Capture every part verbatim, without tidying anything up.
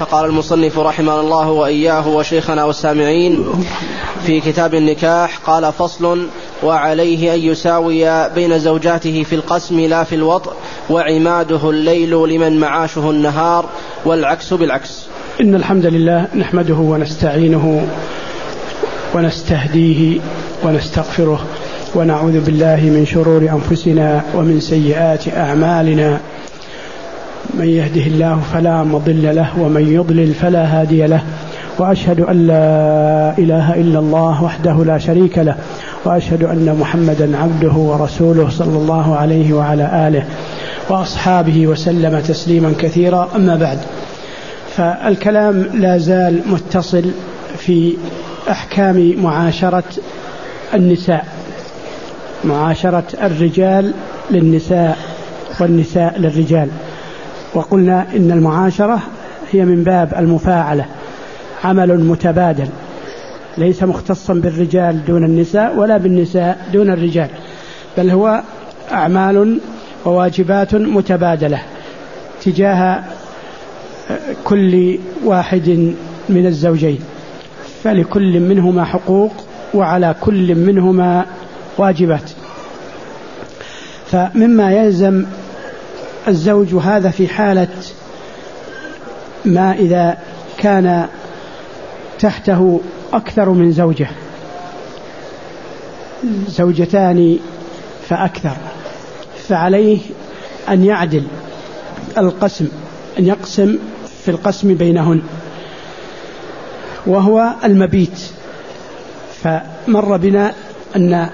فقال المصنف رحمه الله وإياه وشيخنا والسامعين في كتاب النكاح قال: فصل: وعليه أن يساوي بين زوجاته في القسم لا في الوطء، وعماده الليل لمن معاشه النهار، والعكس بالعكس. إن الحمد لله نحمده ونستعينه ونستهديه ونستغفره، ونعوذ بالله من شرور أنفسنا ومن سيئات أعمالنا. من يهده الله فلا مضل له، ومن يضلل فلا هادي له، وأشهد أن لا إله إلا الله وحده لا شريك له، وأشهد أن محمدا عبده ورسوله صلى الله عليه وعلى آله وأصحابه وسلم تسليما كثيرا. أما بعد، فالكلام لا زال متصل في أحكام معاشرة النساء، معاشرة الرجال للنساء والنساء للرجال. وقلنا إن المعاشرة هي من باب المفاعلة، عمل متبادل، ليس مختصا بالرجال دون النساء ولا بالنساء دون الرجال، بل هو أعمال وواجبات متبادلة تجاه كل واحد من الزوجين، فلكل منهما حقوق وعلى كل منهما واجبات. فمما يلزم الزوج هذا في حالة ما إذا كان تحته أكثر من زوجة، زوجتان فأكثر، فعليه أن يعدل القسم، أن يقسم في القسم بينهن، وهو المبيت. فمر بنا أن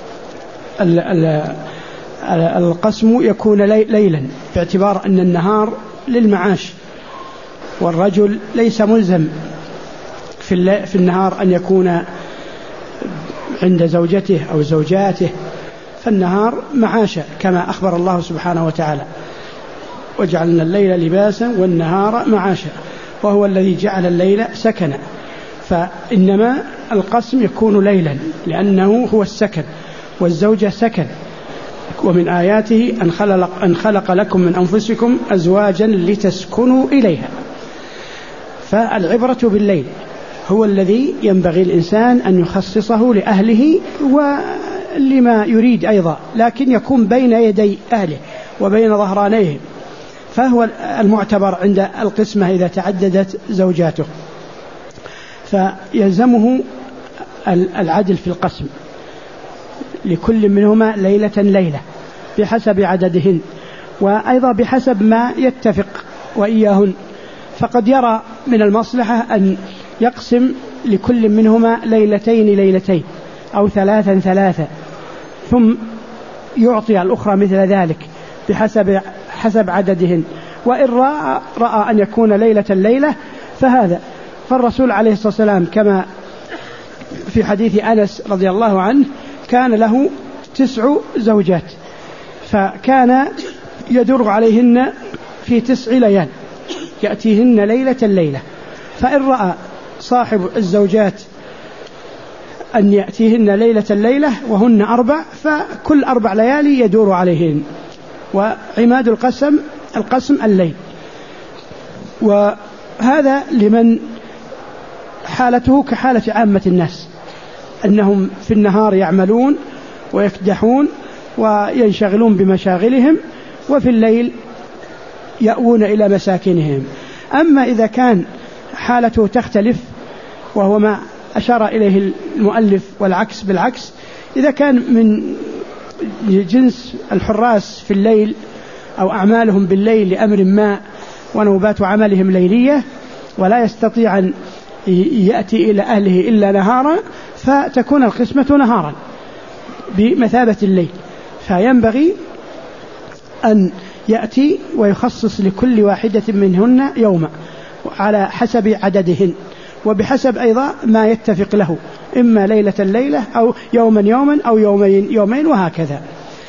القسم يكون ليلا باعتبار أن النهار للمعاش، والرجل ليس ملزم في النهار أن يكون عند زوجته أو زوجاته، فالنهار معاشا كما أخبر الله سبحانه وتعالى: وجعلنا الليل لباسا والنهار معاشا، وهو الذي جعل الليل سكنا. فإنما القسم يكون ليلا لأنه هو السكن، والزوجة سكن. ومن آياته أن خلق, أن خلق لكم من أنفسكم أزواجا لتسكنوا إليها. فالعبرة بالليل هو الذي ينبغي الإنسان أن يخصصه لأهله ولما يريد أيضا، لكن يكون بين يدي أهله وبين ظهرانيهم، فهو المعتبر عند القسمة إذا تعددت زوجاته. فيلزمه العدل في القسم، لكل منهما ليلة ليلة بحسب عددهن، وأيضا بحسب ما يتفق وإياهن. فقد يرى من المصلحة أن يقسم لكل منهما ليلتين ليلتين أو ثلاثا ثلاثا، ثم يعطي الأخرى مثل ذلك بحسب حسب عددهن. وإن رأى, رأى أن يكون ليلة ليلة فهذا. فالرسول عليه الصلاة والسلام كما في حديث أنس رضي الله عنه كان له تسع زوجات، فكان يدر عليهن في تسع ليال، يأتيهن ليلة ليلة. فإن رأى صاحب الزوجات أن يأتيهن ليلة ليلة وهن أربع، فكل أربع ليالي يدور عليهن. وعماد القسم القسم الليل. وهذا لمن حالته كحالة عامة الناس، أنهم في النهار يعملون ويكدحون وينشغلون بمشاغلهم، وفي الليل يأوون إلى مساكنهم. أما إذا كان حالته تختلف، وهو ما أشار إليه المؤلف، والعكس بالعكس، إذا كان من جنس الحراس في الليل أو أعمالهم بالليل لأمر ما ونوبات عملهم ليلية، ولا يستطيع أن يأتي إلى أهله إلا نهارا، فتكون القسمة نهارا بمثابة الليل. فينبغي أن يأتي ويخصص لكل واحدة منهن يوما على حسب عددهن، وبحسب أيضا ما يتفق له، إما ليلة ليلة أو يوما يوما أو يومين يومين، وهكذا.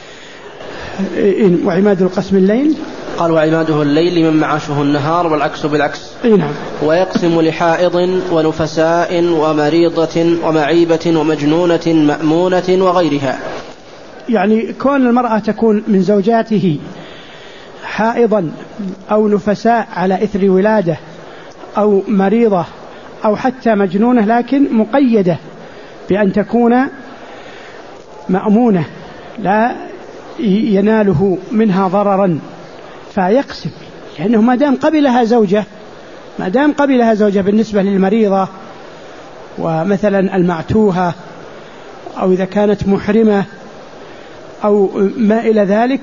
وعماد القسم الليل قال: وعماده الليل لمن معاشه النهار، والعكس بالعكس. نعم. ويقسم لحائض ونفساء ومريضة ومعيبة ومجنونة مأمونة وغيرها. يعني كون المرأة تكون من زوجاته حائضا أو نفساء على إثر ولادة أو مريضة أو حتى مجنونة، لكن مقيدة بأن تكون مأمونة لا يناله منها ضررا فيقسم، لأنه ما دام قبلها زوجة ما دام قبلها زوجة بالنسبة للمريضة ومثلا المعتوهة أو إذا كانت محرمة أو ما إلى ذلك،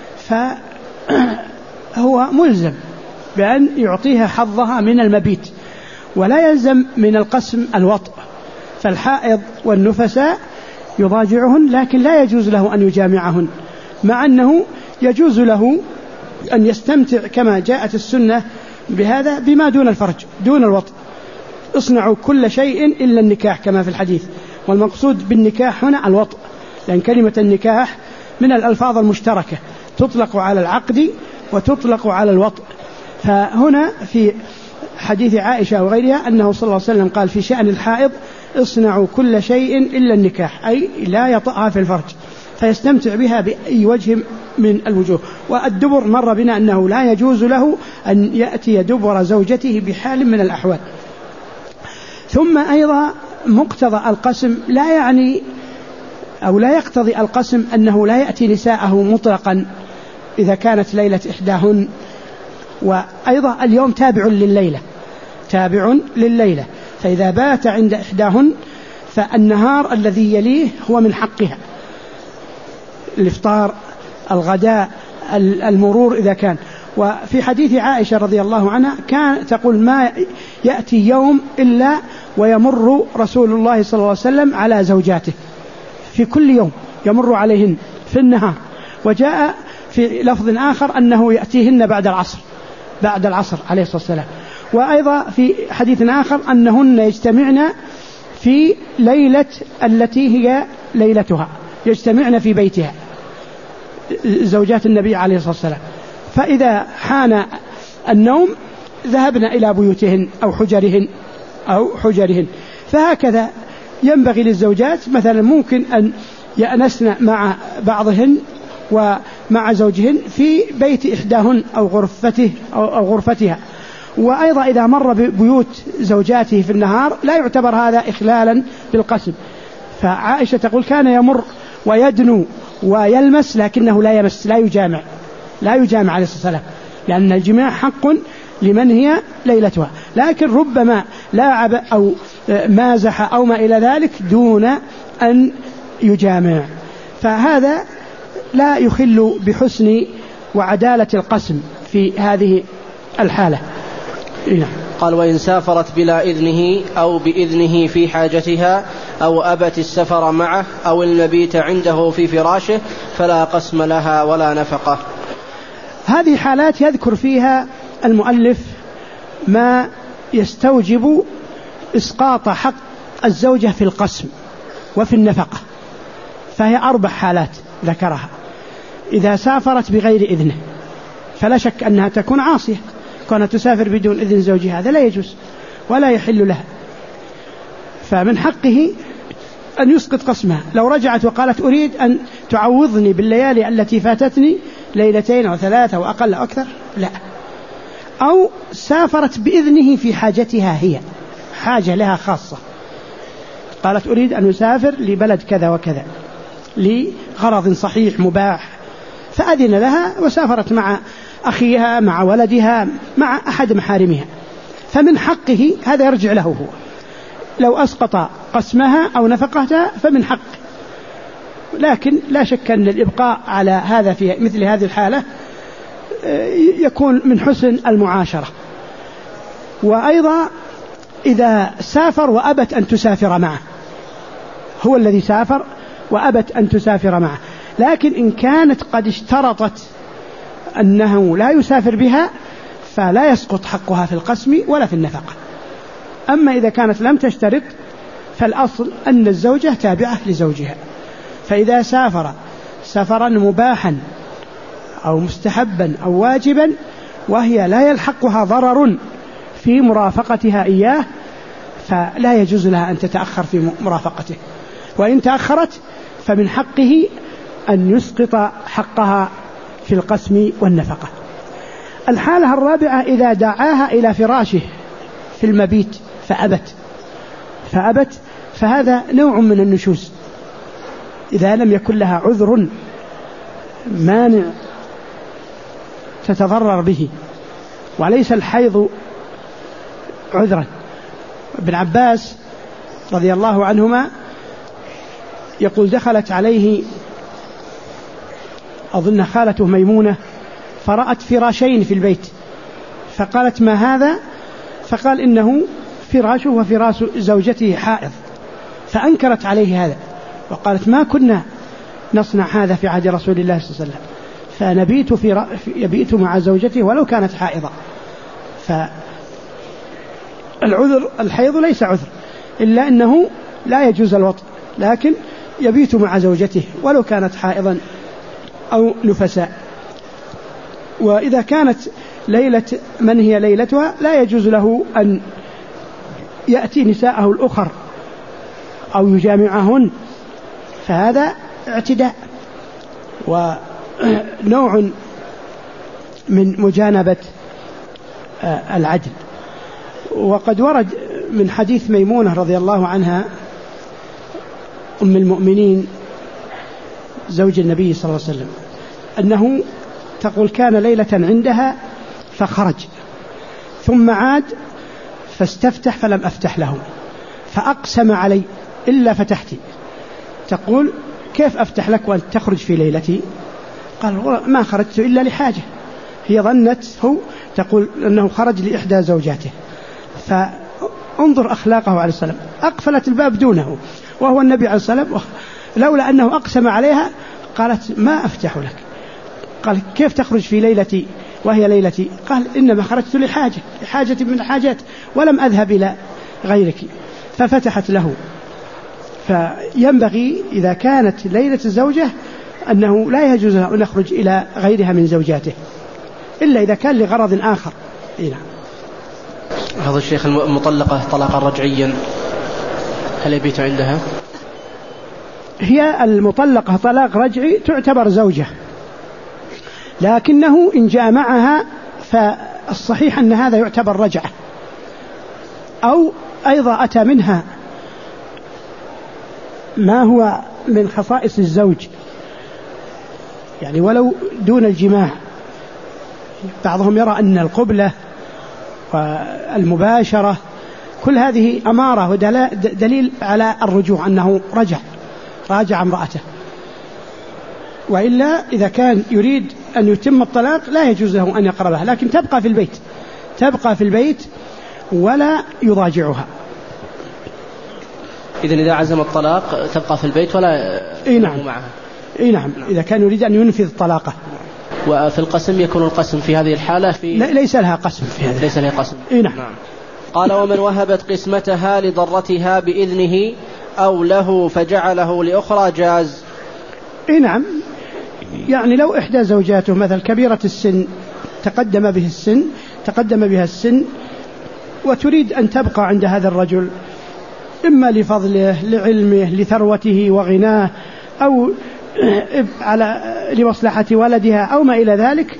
فهو ملزم بأن يعطيها حظها من المبيت، ولا يلزم من القسم الوطء. فالحائض والنفساء يضاجعهن، لكن لا يجوز له أن يجامعهن، مع أنه يجوز له أن يستمتع كما جاءت السنة بهذا بما دون الفرج دون الوطء. اصنعوا كل شيء إلا النكاح كما في الحديث، والمقصود بالنكاح هنا الوطء، لأن كلمة النكاح من الألفاظ المشتركة تطلق على العقد وتطلق على الوطء. فهنا في حديث عائشة وغيرها أنه صلى الله عليه وسلم قال في شأن الحائض اصنعوا كل شيء إلا النكاح، أي لا يطأها في الفرج فيستمتع بها بأي وجه من الوجوه. والدبر مر بنا أنه لا يجوز له أن يأتي دبر زوجته بحال من الأحوال. ثم أيضا مقتضى القسم لا يعني أو لا يقتضي القسم أنه لا يأتي نساءه مطلقا إذا كانت ليلة إحداهن، وأيضا اليوم تابع لليلة تابع لليلة فإذا بات عند إحداهن فالنهار الذي يليه هو من حقها، الإفطار الغداء المرور إذا كان. وفي حديث عائشة رضي الله عنها كان تقول ما يأتي يوم إلا ويمر رسول الله صلى الله عليه وسلم على زوجاته، في كل يوم يمر عليهن في النهار. وجاء في لفظ آخر أنه يأتيهن بعد العصر بعد العصر عليه الصلاة والسلام. وأيضا في حديث آخر أنهن يجتمعن في ليلة التي هي ليلتها، يجتمعن في بيتها زوجات النبي عليه الصلاة والسلام، فإذا حان النوم ذهبن إلى بيوتهن أو حجرهن أو حجرهن. فهكذا ينبغي للزوجات مثلا ممكن أن يأنسن مع بعضهن ومع زوجهن في بيت إحداهن أو غرفته أو غرفتها. وأيضا إذا مر ببيوت زوجاته في النهار لا يعتبر هذا إخلالا بالقسم. فعائشة تقول كان يمر ويدنو ويلمس لكنه لا يمس لا يجامع لا يجامع عليه الصلاة والسلام، لأن الجماع حق لمن هي ليلتها، لكن ربما لاعب أو مازح أو ما إلى ذلك دون أن يجامع، فهذا لا يخل بحسن وعدالة القسم في هذه الحالة. نعم. قال وإن سافرت بلا إذنه أو بإذنه في حاجتها أو أبت السفر معه أو المبيت عنده في فراشه فلا قسم لها ولا نفقة. هذه حالات يذكر فيها المؤلف ما يستوجب إسقاط حق الزوجة في القسم وفي النفقة، فهي أربع حالات ذكرها. إذا سافرت بغير إذنه فلا شك أنها تكون عاصية، كونها تسافر بدون إذن زوجها هذا لا يجوز ولا يحل لها، فمن حقه أن يسقط قسمها. لو رجعت وقالت أريد أن تعوضني بالليالي التي فاتتني ليلتين أو ثلاثة وأقل أو أكثر لا. أو سافرت بإذنه في حاجتها، هي حاجة لها خاصة، قالت أريد أن أسافر لبلد كذا وكذا لغرض صحيح مباح، فأذن لها وسافرت مع أخيها مع ولدها مع أحد محارمها، فمن حقه هذا يرجع له هو. لو أسقط قسمها أو نفقتها فمن حق، لكن لا شك أن الإبقاء على هذا في مثل هذه الحالة يكون من حسن المعاشرة. وأيضا إذا سافر وأبت أن تسافر معه، هو الذي سافر وأبت أن تسافر معه، لكن إن كانت قد اشترطت أنه لا يسافر بها فلا يسقط حقها في القسم ولا في النفقة. أما إذا كانت لم تشترط فالأصل أن الزوجة تابعة لزوجها، فإذا سافر سفرا مباحا أو مستحبا أو واجبا وهي لا يلحقها ضرر في مرافقتها إياه فلا يجوز لها أن تتأخر في مرافقته، وإن تأخرت فمن حقه أن يسقط حقها في القسم والنفقة. الحالة الرابعة إذا دعاها إلى فراشه في المبيت فأبت فأبت فهذا نوع من النشوز إذا لم يكن لها عذر مانع تتضرر به، وليس الحيض عذرا. ابن عباس رضي الله عنهما يقول دخلت عليه أظن خالته ميمونة فرأت فراشين في البيت فقالت ما هذا؟ فقال إنه فراشه وفراش زوجته حائض، فأنكرت عليه هذا وقالت ما كنا نصنع هذا في عهد رسول الله صلى الله عليه وسلم، فنبيت في ر... يبيت مع زوجته ولو كانت حائضة. فالعذر الحيض ليس عذر إلا أنه لا يجوز الوطء، لكن يبيت مع زوجته ولو كانت حائضا أو نفساء. وإذا كانت ليلة من هي ليلتها لا يجوز له أن يأتي نساءه الأخر أو يجامعهن، فهذا اعتداء ونوع من مجانبة العدل. وقد ورد من حديث ميمونة رضي الله عنها أم المؤمنين زوج النبي صلى الله عليه وسلم أنه تقول كان ليلة عندها فخرج ثم عاد فاستفتح فلم أفتح له فأقسم علي إلا فتحتي. تقول كيف أفتح لك وأنت تخرج في ليلتي؟ قال ما خرجت إلا لحاجة. هي ظنته تقول أنه خرج لإحدى زوجاته، فانظر أخلاقه عليه السلام، أقفلت الباب دونه وهو النبي عليه السلام، لولا أنه أقسم عليها قالت ما أفتح لك. قال كيف تخرج في ليلتي وهي ليلتي؟ قال إنما خرجت لحاجة لحاجة من الحاجات ولم أذهب إلى غيرك، ففتحت له. فينبغي إذا كانت ليلة الزوجة أنه لا يجوز أن نخرج إلى غيرها من زوجاته إلا إذا كان لغرض آخر. إيه. هذا الشيخ المطلقة طلاقا رجعيا هل يبيت عندها؟ هي المطلقة طلاق رجعي تعتبر زوجة، لكنه إن جامعها فالصحيح أن هذا يعتبر رجعة، أو أيضا أتى منها ما هو من خصائص الزوج يعني ولو دون الجماع. بعضهم يرى أن القبلة والمباشرة كل هذه أمارة ودليل على الرجوع أنه رجع راجع امرأته، وإلا إذا كان يريد أن يتم الطلاق لا يجوز له أن يقربها، لكن تبقى في البيت تبقى في البيت ولا يضاجعها. إذن إذا عزم الطلاق تبقى في البيت ولا إيه نعم. معها إيه نعم. نعم إذا كان يريد أن ينفذ طلاقه. وفي القسم يكون القسم في هذه الحالة في ليس لها قسم في هذا ليس لها قسم. إيه نعم. نعم. قال ومن وهبت قسمتها لضرتها بإذنه أو له فجعله لأخرى جاز. إيه نعم. يعني لو إحدى زوجاته مثل كبيرة السن تقدم به السن تقدم بها السن وتريد أن تبقى عند هذا الرجل إما لفضله لعلمه لثروته وغناه أو على لمصلحة ولدها أو ما إلى ذلك،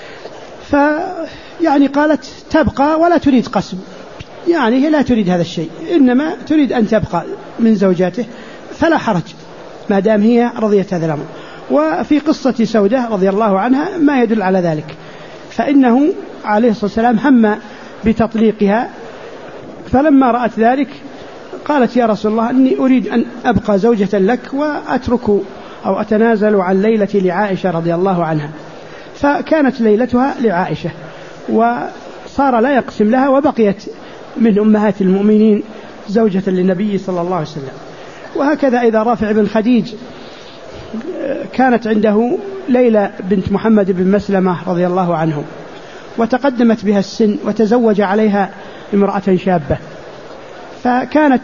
فيعني قالت تبقى ولا تريد قسم، يعني هي لا تريد هذا الشيء إنما تريد أن تبقى من زوجاته فلا حرج ما دام هي رضيت هذا الأمر. وفي قصة سودة رضي الله عنها ما يدل على ذلك، فإنه عليه الصلاة والسلام هم بتطليقها فلما رأت ذلك قالت يا رسول الله إني أريد أن أبقى زوجة لك وأترك أو أتنازل عن ليلتي لعائشة رضي الله عنها، فكانت ليلتها لعائشة وصار لا يقسم لها وبقيت من أمهات المؤمنين زوجة للنبي صلى الله عليه وسلم. وهكذا إذا رافع بن خديج كانت عنده ليلى بنت محمد بن مسلمة رضي الله عنه وتقدمت بها السن وتزوج عليها امرأة شابة، فكانت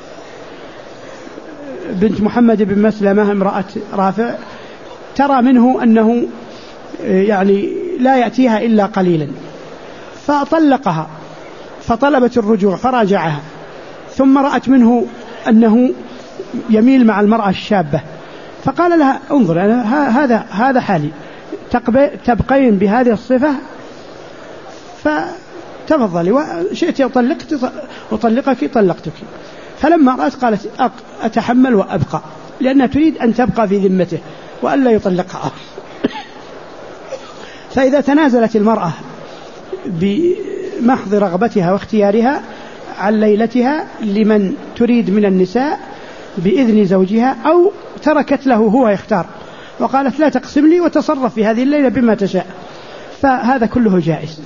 بنت محمد بن مسلمة امرأة رافع ترى منه أنه يعني لا يأتيها إلا قليلا فطلقها فطلبت الرجوع فراجعها، ثم رأت منه أنه يميل مع المرأة الشابة فقال لها انظر هذا هذا حالي تبقين بهذه الصفة تفضلي وشئت أطلقت أطلقك طلقتك. فلما رأت قالت أتحمل وأبقى، لأنها تريد أن تبقى في ذمته وألا يطلقها. فإذا تنازلت المرأة بمحض رغبتها واختيارها عن ليلتها لمن تريد من النساء بإذن زوجها، أو تركت له هو يختار وقالت لا تقسم لي وتصرف في هذه الليلة بما تشاء، فهذا كله جائز.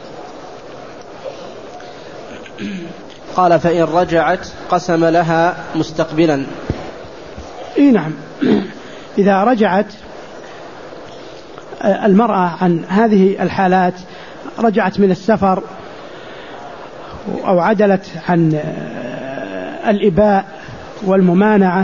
قال فإن رجعت قسم لها مستقبلا. إيه نعم، إذا رجعت المرأة عن هذه الحالات، رجعت من السفر أو عدلت عن الإباء والممانعة،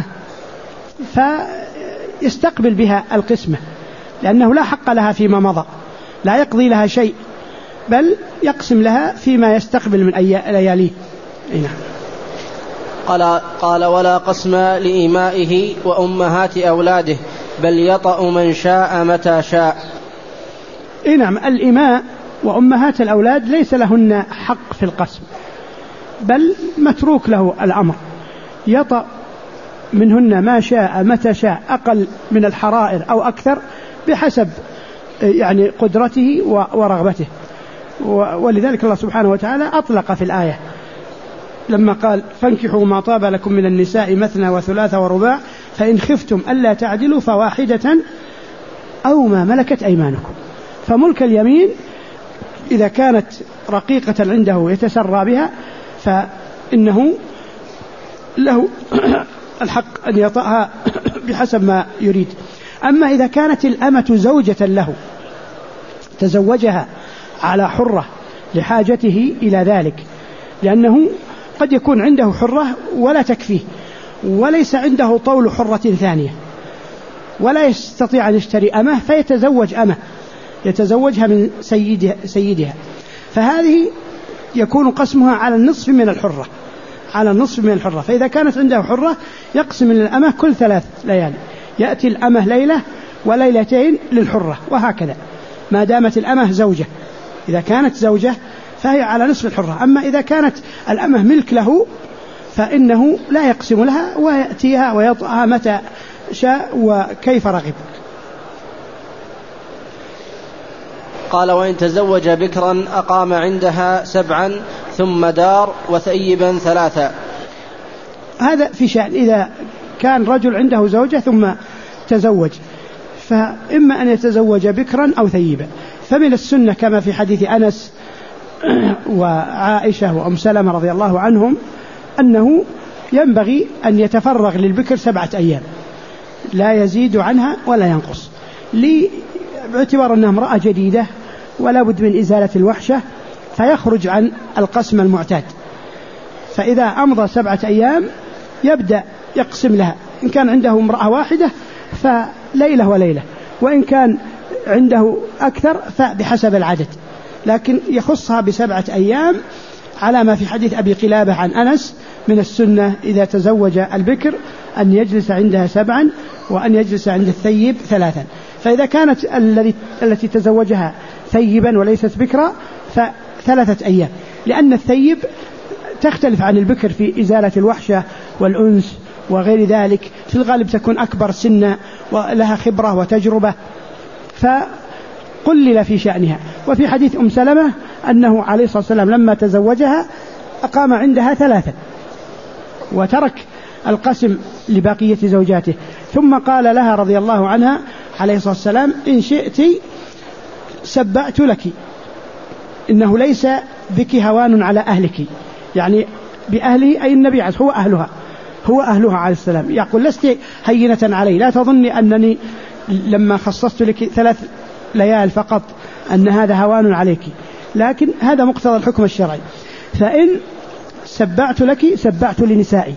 فيستقبل بها القسمة، لأنه لا حق لها فيما مضى، لا يقضي لها شيء، بل يقسم لها فيما يستقبل من لياليه. نعم. قال, قال ولا قسم لإمائه وأمهات أولاده، بل يطأ من شاء متى شاء. نعم، الإماء وأمهات الأولاد ليس لهن حق في القسم، بل متروك له الأمر، يطأ منهن ما شاء متى شاء، أقل من الحرائر أو أكثر بحسب يعني قدرته ورغبته. ولذلك الله سبحانه وتعالى أطلق في الآية لما قال فانكحوا ما طاب لكم من النساء مثنى وثلاث ورباع فإن خفتم ألا تعدلوا فواحدة أو ما ملكت أيمانكم. فملك اليمين إذا كانت رقيقة عنده يتسرى بها فإنه له الحق أن يطأها بحسب ما يريد. أما إذا كانت الأمة زوجة له تزوجها على حرة لحاجته إلى ذلك، لأنه قد يكون عنده حرة ولا تكفيه، وليس عنده طول حرة ثانية، ولا يستطيع أن يشتري أمه فيتزوج أمه يتزوجها من سيدها, سيدها فهذه يكون قسمها على النصف من الحرة على النصف من الحرة. فإذا كانت عنده حرة يقسم الأمه كل ثلاث ليالي، يأتي الأمه ليلة وليلتين للحرة، وهكذا ما دامت الأمه زوجة. إذا كانت زوجة فهي على نصف الحرة. أما إذا كانت الأمه ملك له فإنه لا يقسم لها ويأتيها ويطأها متى شاء وكيف رغب. قال وإن تزوج بكرا أقام عندها سبعا ثم دار وثيبا ثلاثا. هذا في شأن إذا كان رجل عنده زوجة ثم تزوج، فإما أن يتزوج بكرا أو ثيبا. فمن السنة كما في حديث أنس وعائشة وأم سلمة رضي الله عنهم أنه ينبغي أن يتفرغ للبكر سبعة أيام لا يزيد عنها ولا ينقص، باعتبار أنها امرأة جديدة ولا بد من إزالة الوحشة، فيخرج عن القسم المعتاد. فإذا أمضى سبعة أيام يبدأ يقسم لها، إن كان عنده امرأة واحدة فليلة وليلة، وإن كان عنده أكثر فبحسب العدد، لكن يخصها بسبعة أيام على ما في حديث أبي قلابة عن أنس. من السنة إذا تزوج البكر أن يجلس عندها سبعا وأن يجلس عند الثيب ثلاثا. فإذا كانت التي تزوجها ثيبا وليست بكرا فثلاثة أيام، لأن الثيب تختلف عن البكر في إزالة الوحشة والأنس وغير ذلك، في الغالب تكون أكبر سنة ولها خبرة وتجربة، فقلل في شأنها. وفي حديث أم سلمة أنه عليه الصلاة والسلام لما تزوجها أقام عندها ثلاثة وترك القسم لبقية زوجاته، ثم قال لها رضي الله عنها عليه الصلاة والسلام إن شئت سبعت لك، إنه ليس بك هوان على أهلك، يعني بأهله أي النبي هو أهلها هو أهلها عليه السلام، يقول لست هينة علي، لا تظني أنني لما خصصت لك ثلاث ليال فقط أن هذا هوان عليك، لكن هذا مقتضى الحكم الشرعي. فإن سبعت لك سبعت لنسائي.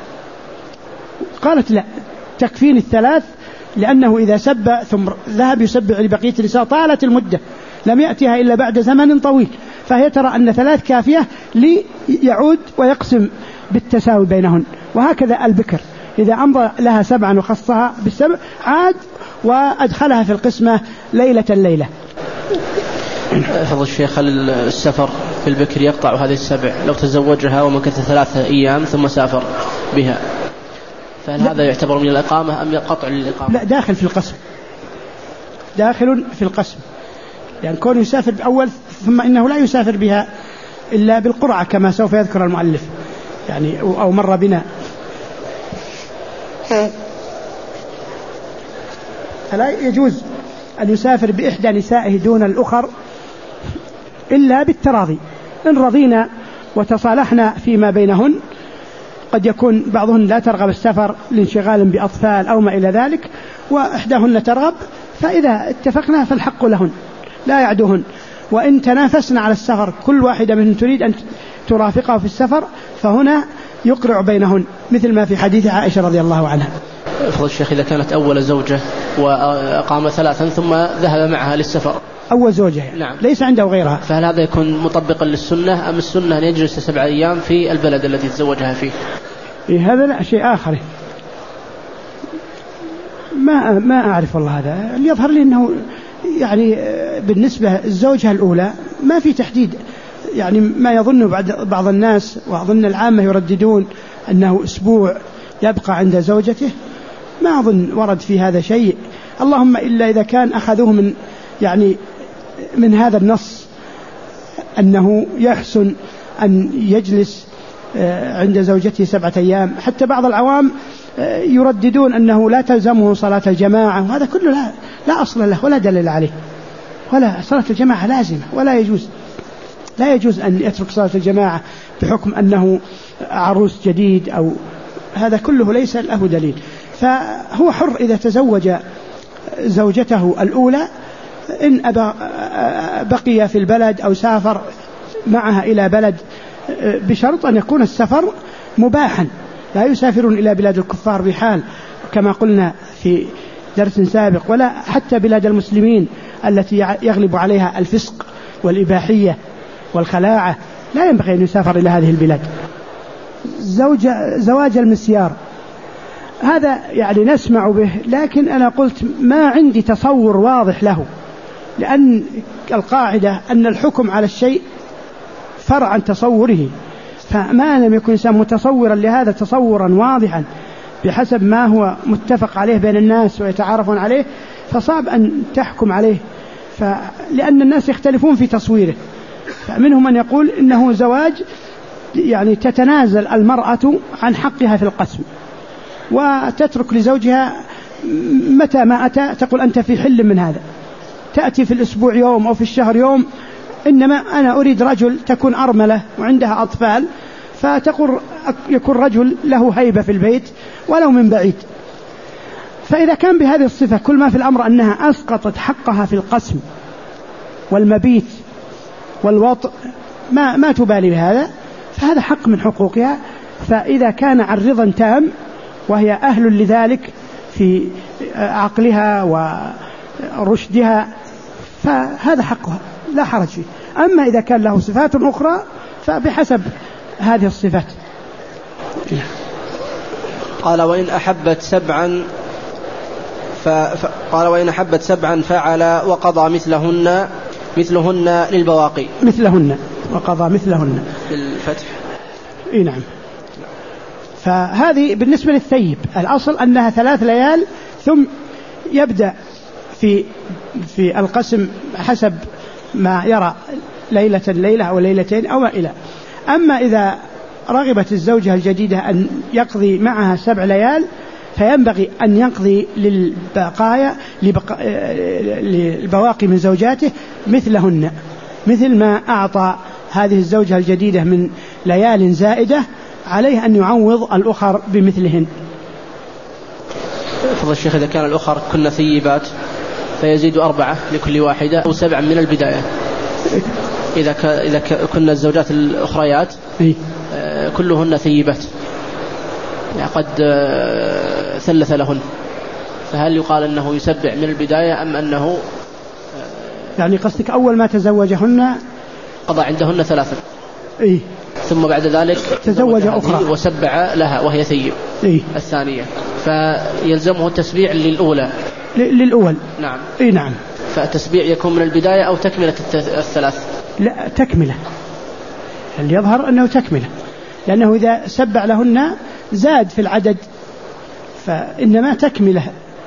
قالت لا تكفيني الثلاث، لأنه إذا سبع ثم ذهب يسبع لبقية النساء طالت المدة، لم يأتيها إلا بعد زمن طويل، فهي ترى أن ثلاث كافية ليعود ويقسم بالتساوي بينهن. وهكذا البكر إذا أمضى لها سبعا وخصها بالسبع عاد وأدخلها في القسمة ليلة الليلة. حفظ الشيخ السفر في البكر يقطع هذه السبع لو تزوجها ومكث ثلاثة أيام ثم سافر بها، فهل هذا يعتبر من الإقامة أم قطع للإقامة؟ لا، داخل في القسم، داخل في القسم، يعني كونه يسافر بأول ثم إنه لا يسافر بها إلا بالقرعة كما سوف يذكر المؤلف يعني أو مر بنا. فلا يجوز أن يسافر بإحدى نسائه دون الأخر إلا بالتراضي، إن رضينا وتصالحنا فيما بينهن. قد يكون بعضهن لا ترغب السفر لانشغال بأطفال أو ما إلى ذلك، وإحداهن ترغب، فإذا اتفقنا فالحق لهن لا يعدوهن. وإن تنافسنا على السفر كل واحدة منهن تريد أن ترافقه في السفر فهنا يقرع بينهن، مثل ما في حديث عائشة رضي الله عنها. أفضل الشيخ إذا كانت أول زوجة وأقام ثلاثا ثم ذهب معها للسفر، أول زوجة يعني. نعم. ليس عنده غيرها، فهل هذا يكون مطبقا للسنة أم السنة أن يجلس سبع أيام في البلد التي تزوجها فيه؟ إيه هذا لا شيء آخر، ما ما أعرف والله. هذا اللي يظهر لي أنه يعني بالنسبة الزوجة الأولى ما في تحديد، يعني ما يظن بعض الناس وأظن العامة يرددون أنه أسبوع يبقى عند زوجته، ما أظن ورد في هذا شيء، اللهم إلا إذا كان أخذوه من يعني من هذا النص أنه يحسن أن يجلس عند زوجته سبعة أيام. حتى بعض العوام يرددون أنه لا تلزمه صلاة الجماعة، وهذا كله لا, لا أصل له ولا دليل عليه، ولا صلاة الجماعة لازمة ولا يجوز، لا يجوز أن يترك صلاة الجماعة بحكم أنه عروس جديد، أو هذا كله ليس له دليل. فهو حر إذا تزوج زوجته الأولى، إن بقي في البلد أو سافر معها إلى بلد، بشرط أن يكون السفر مباحا، لا يسافرون إلى بلاد الكفار بحال كما قلنا في درس سابق، ولا حتى بلاد المسلمين التي يغلب عليها الفسق والإباحية والخلاعة، لا ينبغي أن يسافر إلى هذه البلاد. زوج زواج المسيار هذا يعني نسمع به، لكن أنا قلت ما عندي تصور واضح له، لأن القاعدة أن الحكم على الشيء فرع عن تصوره، فما لم يكن إنسان متصورا لهذا تصورا واضحا بحسب ما هو متفق عليه بين الناس ويتعارفون عليه، فصعب أن تحكم عليه، لأن الناس يختلفون في تصويره. فمنهم من يقول إنه زواج يعني تتنازل المرأة عن حقها في القسم، وتترك لزوجها متى ما أتى تقول أنت في حل من هذا، تأتي في الأسبوع يوم أو في الشهر يوم، إنما أنا أريد رجل تكون أرملة وعندها أطفال، فتقول يكون رجل له هيبة في البيت ولو من بعيد. فإذا كان بهذه الصفة كل ما في الأمر أنها أسقطت حقها في القسم والمبيت والوطء، ما, ما تبالي بهذا، فهذا حق من حقوقها. فإذا كان عن رضا تام وهي أهل لذلك في عقلها ورشدها فهذا حقها لا حرج فيه. أما إذا كان له صفات أخرى فبحسب هذه الصفات. قال وإن أحبت سبعا ف... ف... قال وإن أحبت سبعا فعل وقضى مثلهن مثلهن للبواقي مثلهن وقضى مثلهن بالفتح. إيه نعم. فهذه بالنسبة للثيب الأصل أنها ثلاث ليال، ثم يبدأ في في القسم حسب ما يرى، ليلة ليلة أو ليلتين أو ما إلى. أما إذا رغبت الزوجة الجديدة أن يقضي معها سبع ليال فينبغي أن يقضي للبقايا للبواقي من زوجاته مثلهن، مثل ما أعطى هذه الزوجة الجديدة من ليال زائدة، عليه أن يعوض الأخر بمثلهن. فضل الشيخ إذا كان الأخر كن ثيبات فيزيد أربعة لكل واحدة أو سبعة من البداية. إذا ك... إذا ك... كنا الزوجات الأخريات كلهن ثيبات يعني قد ثلث لهن، فهل يقال أنه يسبع من البداية أم أنه يعني قصدك أول ما تزوجهن قضى عندهن ثلاثة إيه؟ ثم بعد ذلك تزوج أخرى وسبع لها وهي ثيب إيه؟ الثانية، فيلزمه التسبيع للأولى للأول. نعم. إيه نعم. فالتسبيع يكون من البداية أو تكملة الثلاث؟ لا تكملة اللي يظهر أنه تكمله، لأنه إذا سبع لهن زاد في العدد، فإنما تكمله.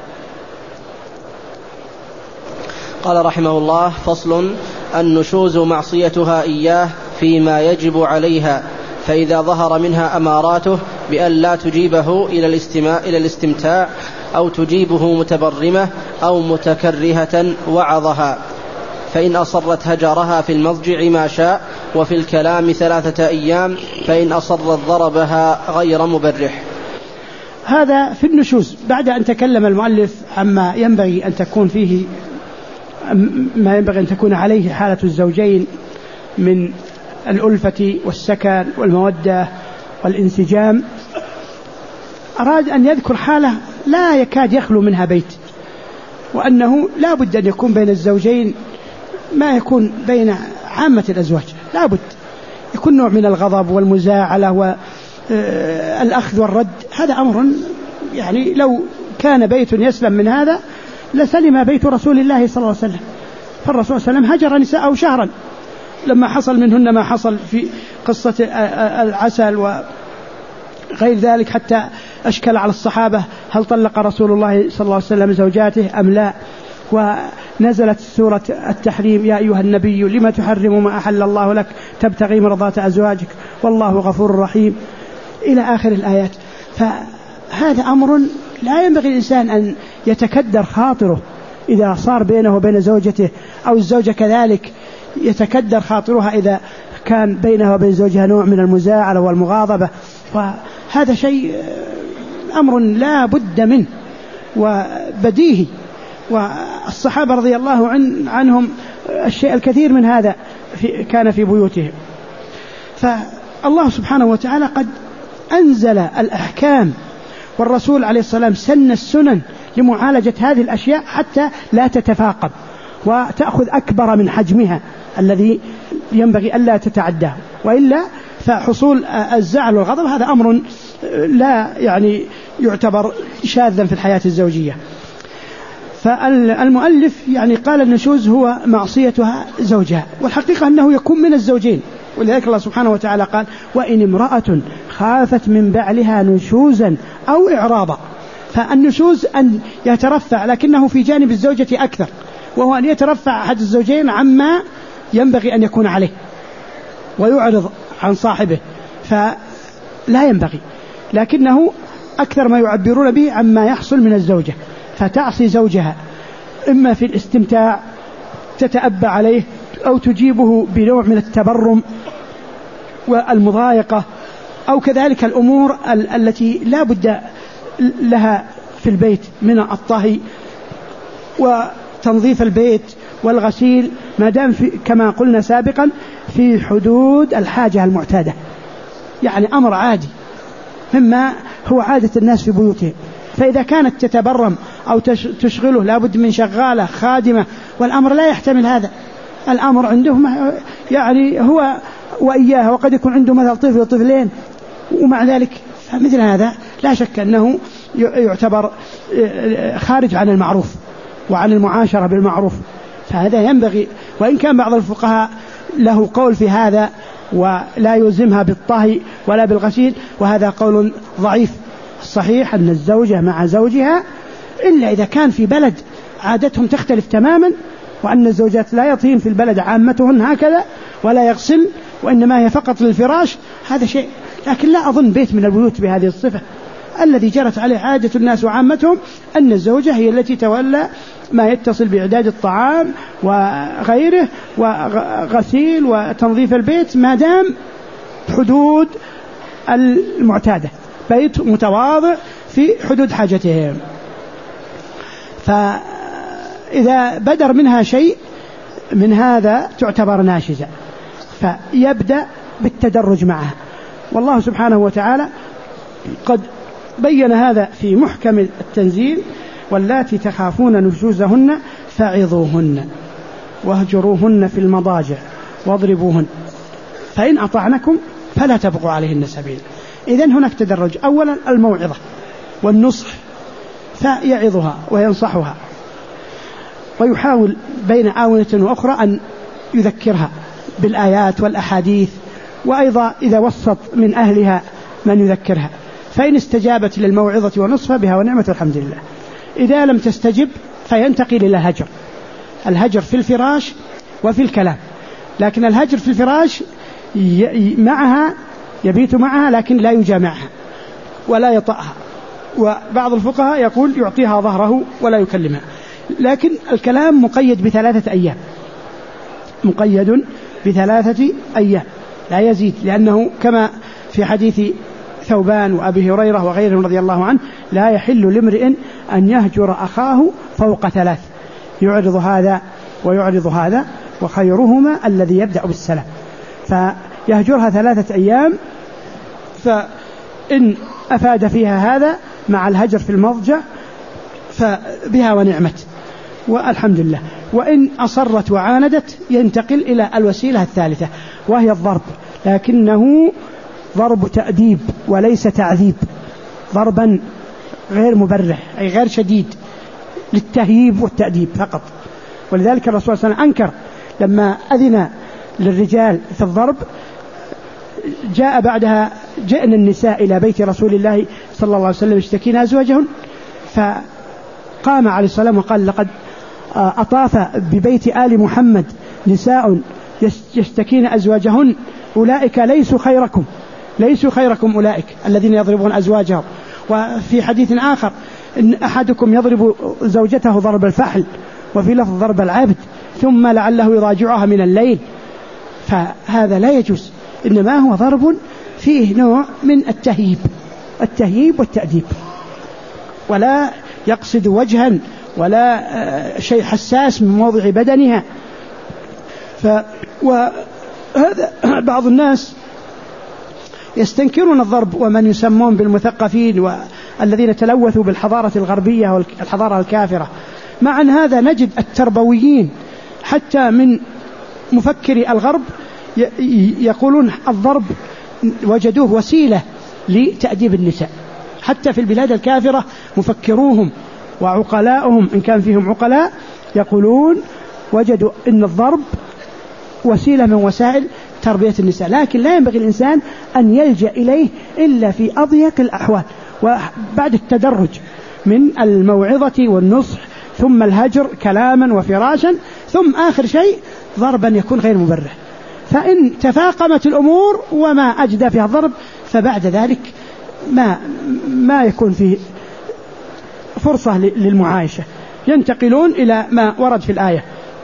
قال رحمه الله: فصل: النشوز معصيتها إياه فيما يجب عليها، فإذا ظهر منها أماراته بأن لا تجيبه إلى الاستماع إلى الاستمتاع أو تجيبه متبرمة أو متكرهة وعظها، فإن أصرت هجرها في المضجع ما شاء، وفي الكلام ثلاثة أيام، فإن أصرت ضربها غير مبرح. هذا في النشوز. بعد أن تكلم المؤلف عما ينبغي أن تكون فيه ما ينبغي أن تكون عليه حالة الزوجين من الألفة والسكن والمودة والانسجام، أراد أن يذكر حالة لا يكاد يخلو منها بيت، وأنه لا بد أن يكون بين الزوجين ما يكون بين عامة الأزواج، لا بد يكون نوع من الغضب والمزاعلة والأخذ والرد. هذا أمر يعني لو كان بيت يسلم من هذا لسلم بيت رسول الله صلى الله عليه وسلم. فالرسول صلى الله عليه وسلم هجر نساءه شهرا لما حصل منهن ما حصل في قصة العسل وغير ذلك، حتى أشكل على الصحابة هل طلق رسول الله صلى الله عليه وسلم زوجاته أم لا، ونزلت سورة التحريم: يا أيها النبي لما تحرم ما أحل الله لك تبتغي مرضات أزواجك والله غفور رحيم، إلى آخر الآيات. فهذا أمر لا ينبغي الإنسان أن يتكدر خاطره إذا صار بينه وبين زوجته، أو الزوجة كذلك يتكدر خاطرها إذا كان بينها وبين زوجها نوع من المزاعلة والمغاضبة. وهذا شيء أمر لا بد منه وبديهي، والصحابة رضي الله عن عنهم الشيء الكثير من هذا في كان في بيوتهم. فالله سبحانه وتعالى قد أنزل الأحكام، والرسول عليه الصلاة والسلام سن السنن لمعالجة هذه الأشياء حتى لا تتفاقم وتأخذ أكبر من حجمها الذي ينبغي ألا تتعداه، وإلا فحصول الزعل والغضب هذا أمر لا يعني يعتبر شاذا في الحياة الزوجية. فالمؤلف يعني قال النشوز هو معصيتها زوجها، والحقيقة أنه يكون من الزوجين، ولذلك الله سبحانه وتعالى قال: وإن امرأة خافت من بعلها نشوزا أو إعراضا. فالنشوز أن يترفع، لكنه في جانب الزوجة أكثر، وهو أن يترفع أحد الزوجين عما ينبغي أن يكون عليه ويعرض عن صاحبه، فلا ينبغي، لكنه أكثر ما يعبرون به عما يحصل من الزوجة، فتعصي زوجها إما في الاستمتاع تتأبى عليه، أو تجيبه بنوع من التبرم والمضايقة، أو كذلك الأمور ال- التي لا بد لها في البيت من الطهي وتنظيف البيت والغسيل، ما دام في كما قلنا سابقا في حدود الحاجة المعتادة، يعني أمر عادي مما هو عادة الناس في بيوتهم. فإذا كانت تتبرم أو تشغله لابد من شغالة خادمة، والأمر لا يحتمل هذا، الأمر عندهم يعني هو وإياها، وقد يكون عنده مثل طفل وطفلين، ومع ذلك فمثل هذا لا شك أنه يعتبر خارج عن المعروف وعن المعاشرة بالمعروف. فهذا ينبغي، وإن كان بعض الفقهاء له قول في هذا ولا يلزمها بالطهي ولا بالغسيل، وهذا قول ضعيف. الصحيح أن الزوجة مع زوجها إلا إذا كان في بلد عادتهم تختلف تماما، وأن الزوجات لا يطهين في البلد عامتهن هكذا ولا يغسل، وإنما هي فقط للفراش، هذا شيء. لكن لا أظن بيت من البيوت بهذه الصفة. الذي جرت عليه عادة الناس وعامتهم أن الزوجة هي التي تولى ما يتصل بإعداد الطعام وغيره وغسيل وتنظيف البيت، ما دام حدود المعتادة، بيت متواضع في حدود حاجتهم. فإذا بدر منها شيء من هذا تعتبر ناشزة، فيبدأ بالتدرج معها. والله سبحانه وتعالى قد بين هذا في محكم التنزيل: واللاتي تخافون نشوزهن فعظوهن واهجروهن في المضاجع واضربوهن فإن أطعنكم فلا تبغوا عليهن سبيلا. إذن هناك تدرج. أولا الموعظة والنصح، فيعظها وينصحها ويحاول بين آونة وأخرى أن يذكرها بالآيات والأحاديث وأيضا إذا وسط من أهلها من يذكرها، فإن استجابت للموعظة ونصفها بها ونعمة الحمد لله. إذا لم تستجب فينتقل إلى الهجر، الهجر في الفراش وفي الكلام، لكن الهجر في الفراش معها يبيت معها لكن لا يجامعها ولا يطأها، وبعض الفقهاء يقول يعطيها ظهره ولا يكلمها. لكن الكلام مقيد بثلاثة أيام، مقيد بثلاثة أيام لا يزيد، لأنه كما في حديث ثوبان وأبي هريرة وغيرهم رضي الله عنه لا يحل لامرئ أن يهجر أخاه فوق ثلاث، يعرض هذا ويعرض هذا، وخيرهما الذي يبدأ بالسلام. فيهجرها ثلاثة أيام، فإن أفاد فيها هذا مع الهجر في المضجع فبها ونعمت والحمد لله. وإن أصرت وعاندت ينتقل إلى الوسيلة الثالثة وهي الضرب، لكنه ضرب تأديب وليس تعذيب، ضربا غير مبرح أي غير شديد، للتهييب والتأديب فقط. ولذلك الرسول صلى الله عليه وسلم أنكر لما أذن للرجال في الضرب، جاء بعدها جاءن النساء إلى بيت رسول الله صلى الله عليه وسلم يشتكين أزواجهن، فقام عليه السلام وقال لقد أطاف ببيت آل محمد نساء يشتكين أزواجهن، أولئك ليسوا خيركم، ليسوا خيركم أولئك الذين يضربون أزواجهم. وفي حديث آخر إن أحدكم يضرب زوجته ضرب الفحل، وفي لفظ ضرب العبد، ثم لعله يراجعها من الليل. فهذا لا يجوز، إنما هو ضرب فيه نوع من التهييب، التهييب والتأديب، ولا يقصد وجها ولا شيء حساس من موضع بدنها. ف وهذا بعض الناس يستنكرون الضرب، ومن يسمون بالمثقفين والذين تلوثوا بالحضارة الغربية والحضارة الكافرة. مع أن هذا نجد التربويين حتى من مفكري الغرب يقولون الضرب وجدوه وسيلة لتأديب النساء، حتى في البلاد الكافرة مفكروهم وعقلاؤهم إن كان فيهم عقلاء يقولون وجدوا أن الضرب وسيلة من وسائل تربية النساء. لكن لا ينبغي الإنسان أن يلجأ إليه إلا في أضيق الأحوال، وبعد التدرج من الموعظة والنصح ثم الهجر كلاما وفراشا، ثم آخر شيء ضربا يكون غير مبرح. فإن تفاقمت الأمور وما أجدى فيها الضرب فبعد ذلك ما, ما يكون فيه فرصة للمعايشة، ينتقلون إلى ما ورد في الآية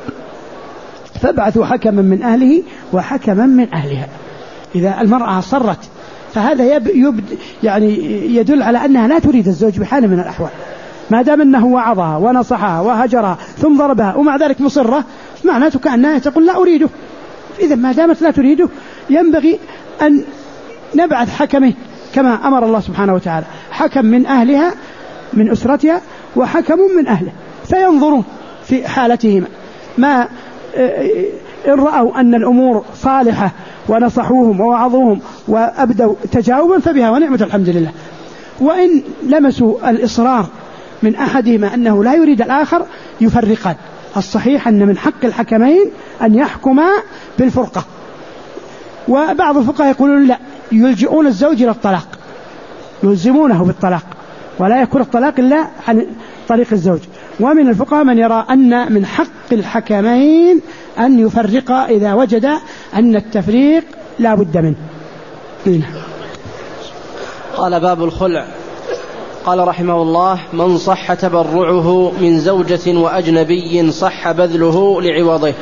فابعثوا حكما من أهله وحكما من أهلها. إذا المرأة صرت فهذا يب يبد يعني يدل على أنها لا تريد الزوج بحال من الأحوال، ما دام أنه وعظها ونصحها وهجرها ثم ضربها ومع ذلك مصرة، معناته كأنها تقول لا أريده. إذا ما دامت لا تريده ينبغي أن نبعث حكمه كما أمر الله سبحانه وتعالى، حكم من أهلها من أسرتها وحكم من أهله، فينظرون في حالتهما، ما إن رأوا أن الأمور صالحة ونصحوهم ووعظوهم وأبدوا تجاوبا فبها ونعمة الحمد لله. وإن لمسوا الإصرار من أحدهما أنه لا يريد الآخر يفرقان. الصحيح أن من حق الحكمين أن يحكما بالفرقة. وبعض الفقهاء يقولون لا، يلجئون الزوج إلى الطلاق، يلزمونه بالطلاق، ولا يكون الطلاق إلا عن طريق الزوج. ومن الفقهاء من يرى أن من حق الحكمين أن يفرقا إذا وجد أن التفريق لا بد منه. قال باب الخلع. قال رحمه الله: من صح تبرعه من زوجة وأجنبي صح بذله لعوضه.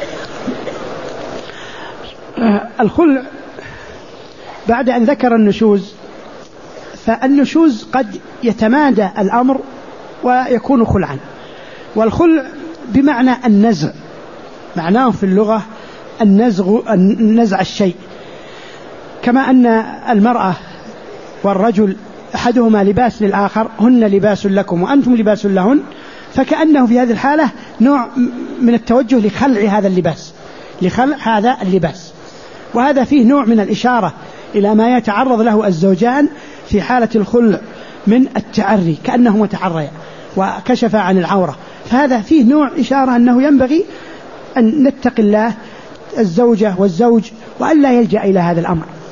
الخلع بعد أن ذكر النشوز، فالنشوز قد يتمادى الأمر ويكون خلعا. والخلع بمعنى النزع، معناه في اللغة النزغ، النزع الشيء، كما أن المرأة والرجل أحدهما لباس للآخر، هن لباس لكم وأنتم لباس لهن، فكأنه في هذه الحالة نوع من التوجه لخلع هذا اللباس، لخلع هذا اللباس. وهذا فيه نوع من الإشارة إلى ما يتعرض له الزوجان في حالة الخلع من التعري، كأنهما تعريا وكشف عن العورة. فهذا فيه نوع إشارة أنه ينبغي أن نتقي الله الزوجة والزوج وأن لا يلجأ إلى هذا الأمر،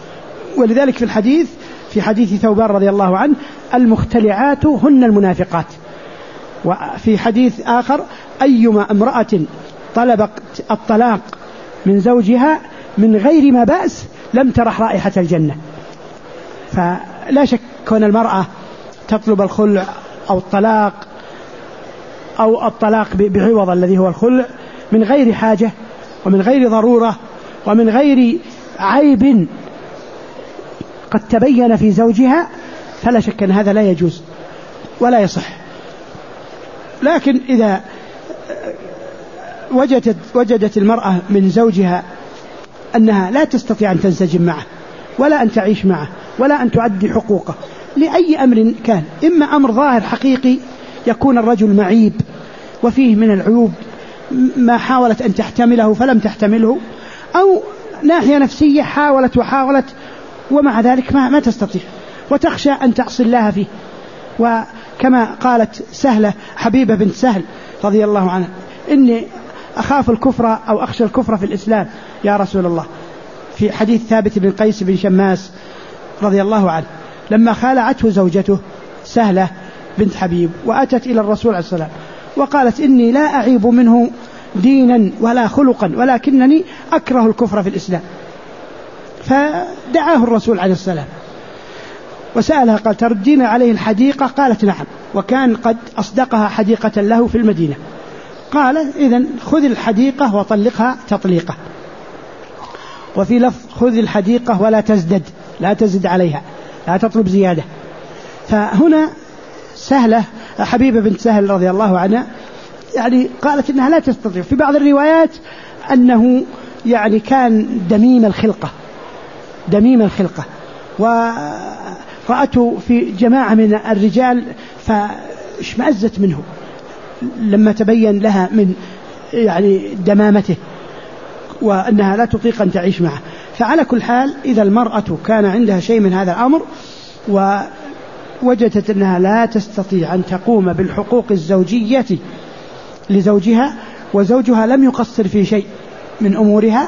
ولذلك في الحديث في حديث ثوبان رضي الله عنه المختلعات هن المنافقات. وفي حديث آخر أيما امرأة طلبت الطلاق من زوجها من غير ما بأس لم ترح رائحة الجنة. فلا شك كون المرأة تطلب الخلع أو الطلاق أو الطلاق بعوض الذي هو الخلع من غير حاجة ومن غير ضرورة ومن غير عيب قد تبين في زوجها فلا شك أن هذا لا يجوز ولا يصح. لكن إذا وجدت, وجدت المرأة من زوجها أنها لا تستطيع أن تنسجم معه ولا أن تعيش معه ولا أن تؤدي حقوقه لأي أمر كان، إما أمر ظاهر حقيقي يكون الرجل معيب وفيه من العيوب ما حاولت أن تحتمله فلم تحتمله، أو ناحية نفسية حاولت وحاولت ومع ذلك ما, ما تستطيع وتخشى أن تعصي الله فيه. وكما قالت سهلة حبيبة بنت سهل رضي الله عنها إني أخاف الكفر أو أخشى الكفر في الإسلام يا رسول الله، في حديث ثابت بن قيس بن شماس رضي الله عنه لما خالعته زوجته سهلة بنت حبيب وأتت إلى الرسول عليه السلام وقالت إني لا أعيب منه دينا ولا خلقا ولكنني أكره الكفر في الإسلام. فدعاه الرسول عليه السلام وسألها قال تردين عليه الحديقة؟ قالت نعم، وكان قد أصدقها حديقة له في المدينة. قال إذن خذ الحديقة وطلقها تطليقة. وفي لفظ خذ الحديقة ولا تزدد، لا تزد عليها، لا تطلب زيادة. فهنا سهلة حبيبة بنت سهل رضي الله عنها يعني قالت إنها لا تستطيع. في بعض الروايات أنه يعني كان دميم الخلقة دميم الخلقة ورأته في جماعة من الرجال فاشمأزت منه لما تبين لها من يعني دمامته وأنها لا تطيق أن تعيش معه. فعلى كل حال إذا المرأة كان عندها شيء من هذا الأمر ووجدت أنها لا تستطيع أن تقوم بالحقوق الزوجية لزوجها وزوجها لم يقصر في شيء من أمورها،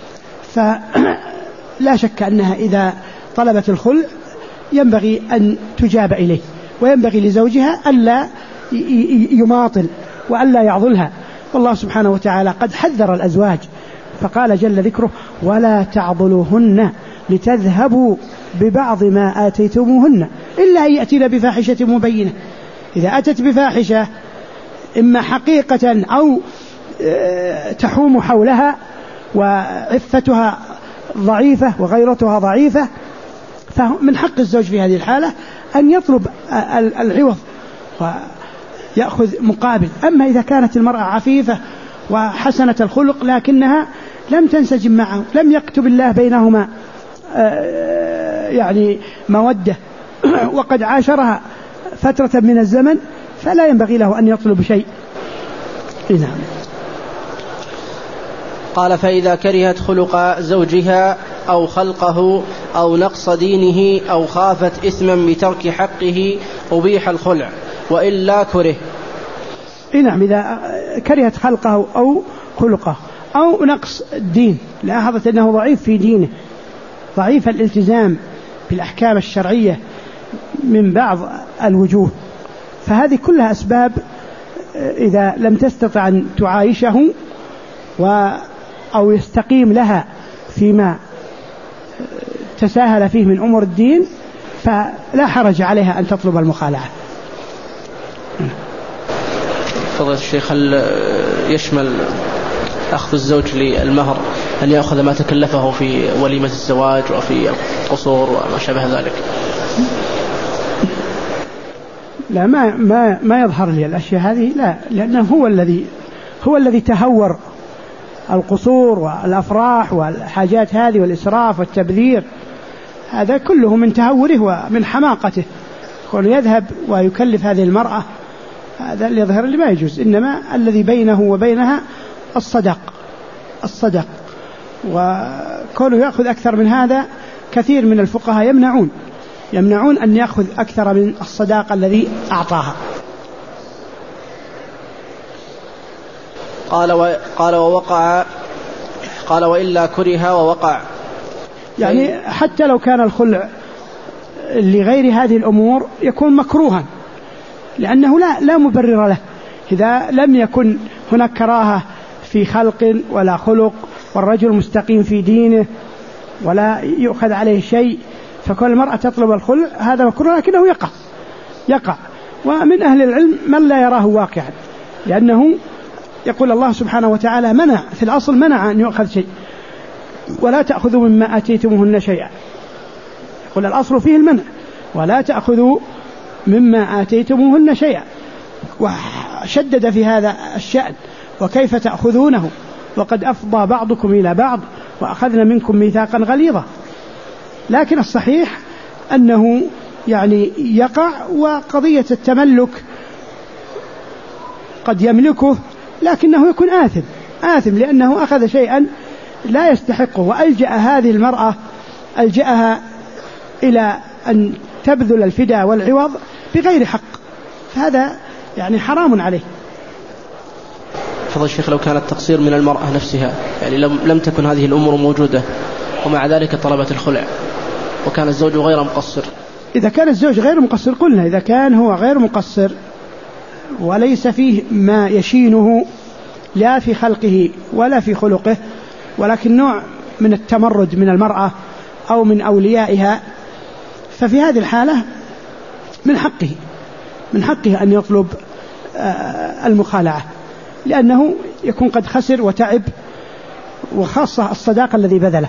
فلا شك أنها إذا طلبت الخلع ينبغي أن تجاب إليه، وينبغي لزوجها ألا يماطل وألا يعضلها. والله سبحانه وتعالى قد حذر الأزواج فقال جل ذكره ولا تعضلوهن لتذهبوا ببعض ما آتيتموهن إلا أن يأتين بفاحشة مبينة. إذا أتت بفاحشة إما حقيقة أو تحوم حولها وعفتها ضعيفة وغيرتها ضعيفة فمن حق الزوج في هذه الحالة أن يطلب العوض ويأخذ مقابل. أما إذا كانت المرأة عفيفة وحسنة الخلق لكنها لم تنسجم معه، لم يكتب الله بينهما يعني مودة وقد عاشرها فترة من الزمن فلا ينبغي له أن يطلب شيء. نعم. قال فإذا كرهت خلق زوجها أو خلقه أو نقص دينه أو خافت إثما بترك حقه أبيح الخلع وإلا كره. نعم. إذا كرهت خلقه أو خلقه أو نقص الدين، لاحظت أنه ضعيف في دينه ضعيف الالتزام بالأحكام الشرعية من بعض الوجوه، فهذه كلها أسباب إذا لم تستطع أن تعايشه و أو يستقيم لها فيما تساهل فيه من أمور الدين فلا حرج عليها أن تطلب المخالعة. فضل الشيخ هل يشمل أخذ الزوج للمهر أن يأخذ ما تكلفه في وليمة الزواج وفي القصور وما شابه ذلك؟ لا ما ما ما يظهر لي الأشياء هذه، لا، لأنه هو الذي هو الذي تهور القصور والأفراح والحاجات هذه والإسراف والتبذير، هذا كله من تهوره ومن حماقته. كون يذهب ويكلف هذه المرأة هذا اللي يظهر اللي ما يجوز، إنما الذي بينه وبينها الصدق الصدق وكونه يأخذ أكثر من هذا كثير من الفقهاء يمنعون يمنعون أن يأخذ أكثر من الصداق الذي أعطاها. قال و... قال ووقع قال وإلا كره ووقع. يعني حتى لو كان الخلع لغير هذه الأمور يكون مكروها، لأنه لا, لا مبرر له. إذا لم يكن هناك كراهة في خلق ولا خلق والرجل مستقيم في دينه ولا يؤخذ عليه شيء، فكل المرأة تطلب الخلع هذا مكروه، لكنه يقع يقع ومن أهل العلم من لا يراه واقعا، لأنه يقول الله سبحانه وتعالى منع في الأصل منع أن يؤخذ شيء، ولا تأخذوا مما آتيتموهن شيئا، يقول الأصل فيه المنع ولا تأخذوا مما آتيتموهن شيئا، وشدد في هذا الشأن وكيف تأخذونه وقد أفضى بعضكم إلى بعض وأخذنا منكم ميثاقا غليظا. لكن الصحيح أنه يعني يقع، وقضية التملك قد يملكه لكنه يكون آثم آثم لأنه أخذ شيئا لا يستحقه، وألجأ هذه المرأة ألجأها إلى أن تبذل الفداء والعوض بغير حق، فهذا يعني حرام عليه. فضل الشيخ، لو كان التقصير من المرأة نفسها، يعني لم تكن هذه الأمور موجودة ومع ذلك طلبت الخلع وكان الزوج غير مقصر. إذا كان الزوج غير مقصر قلنا إذا كان هو غير مقصر وليس فيه ما يشينه لا في خلقه ولا في خلقه، ولكن نوع من التمرد من المرأة أو من أوليائها، ففي هذه الحالة من حقه من حقه أن يطلب المخالعة، لأنه يكون قد خسر وتعب، وخاصة الصداق الذي بذله.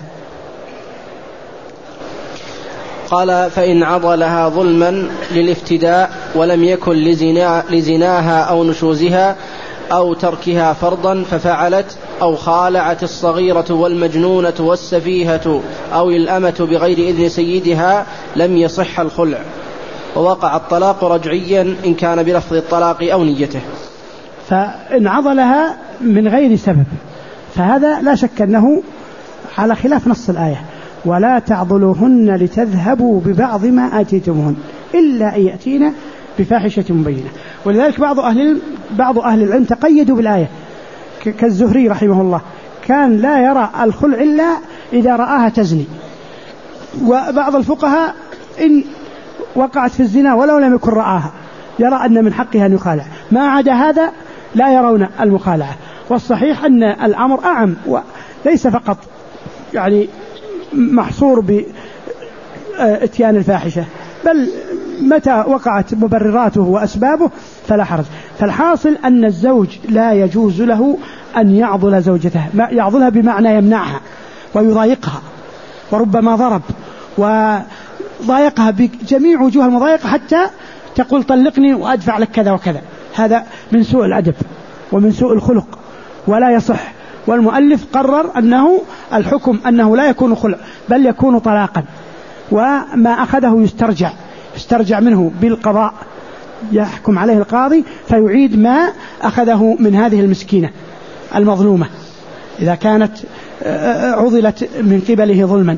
قال: فإن عضلها ظلما للافتداء ولم يكن لزنا لزناها أو نشوزها أو تركها فرضا ففعلت، أو خالعت الصغيرة والمجنونة والسفيهة أو الأمة بغير إذن سيدها لم يصح الخلع، ووقع الطلاق رجعيا إن كان بلفظ الطلاق أو نيته. فإن عضلها من غير سبب فهذا لا شك أنه على خلاف نص الآية: ولا تعضلوهن لتذهبوا ببعض ما آتيتموهن إلا أن يأتين بفاحشة مبينة. ولذلك بعض أهل بعض أهل العلم تقيدوا بالآية كالزهري رحمه الله، كان لا يرى الخلع إلا إذا رآها تزني، وبعض الفقهاء إن وقعت في الزنا ولو لم يكن رآها يرى أن من حقها أن يخالع، ما عدا هذا لا يرون المخالعة. والصحيح أن الأمر أعم وليس فقط يعني محصور بإتيان الفاحشة، بل متى وقعت مبرراته وأسبابه فلا حرج. فالحاصل أن الزوج لا يجوز له أن يعضل زوجته، يعضلها بمعنى يمنعها ويضايقها، وربما ضرب وضايقها بجميع وجوه المضايقة حتى تقول طلقني وأدفع لك كذا وكذا. هذا من سوء الأدب ومن سوء الخلق ولا يصح. والمؤلف قرر أنه الحكم أنه لا يكون خلع بل يكون طلاقا، وما أخذه يسترجع يسترجع منه بالقضاء، يحكم عليه القاضي فيعيد ما أخذه من هذه المسكينة المظلومة إذا كانت عضلت من قبله ظلما.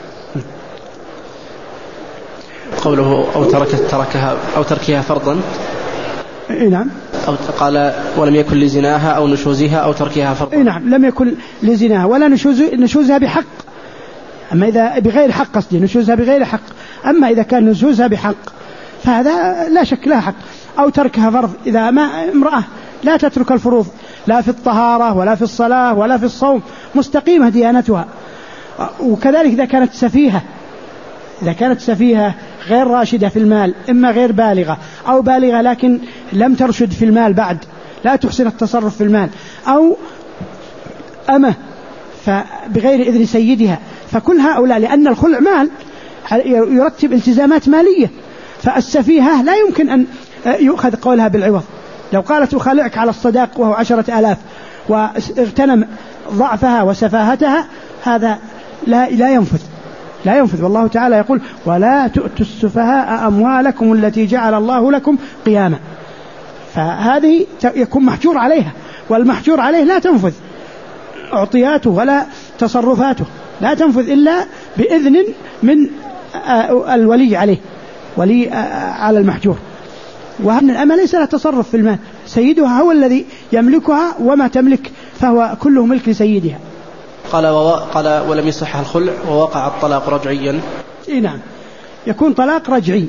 قوله أو تركت تركها أو تركها فرضا، نعم، أو قال ولم يكن لزناها أو نشوزها أو تركها فرضا، نعم، لم يكن لزناها ولا نشوز نشوزها بحق. أما إذا بغير حق قصدي نشوزها بغير حق، أما إذا كان نشوزها بحق فهذا لا شك لها حق. أو تركها فرض، إذا ما امرأة لا تترك الفروض لا في الطهارة ولا في الصلاة ولا في الصوم، مستقيمة ديانتها. وكذلك إذا كانت سفيهة إذا كانت سفيهة غير راشدة في المال، إما غير بالغة أو بالغة لكن لم ترشد في المال بعد، لا تحسن التصرف في المال، أو أمة فبغير إذن سيدها، فكل هؤلاء لأن الخلع مال يرتب التزامات مالية، فالسفيهة لا يمكن أن يؤخذ قولها بالعوض. لو قالت أخالعك على الصداق وهو عشرة آلاف واغتنم ضعفها وسفاهتها هذا لا, لا ينفذ لا ينفذ والله تعالى يقول: ولا تؤتوا السفهاء أموالكم التي جعل الله لكم قياما. فهذه يكون محجور عليها، والمحجور عليه لا تنفذ أعطياته ولا تصرفاته، لا تنفذ إلا بإذن من الولي عليه، ولي على المحجور. وأن الأمة ليس لها تصرف في المال، سيدها هو الذي يملكها، وما تملك فهو كله ملك لسيدها. قال, قال ولم يصح الخلع ووقع الطلاق رجعيا. إيه نعم، يكون طلاق رجعي.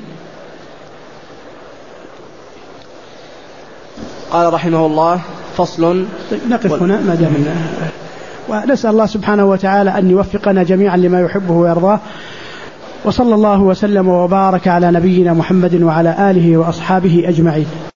قال رحمه الله فصل. نقف و... هنا ما دام، ونسأل الله سبحانه وتعالى أن يوفقنا جميعا لما يحبه ويرضاه، وصلى الله وسلم وبارك على نبينا محمد وعلى آله وأصحابه أجمعين.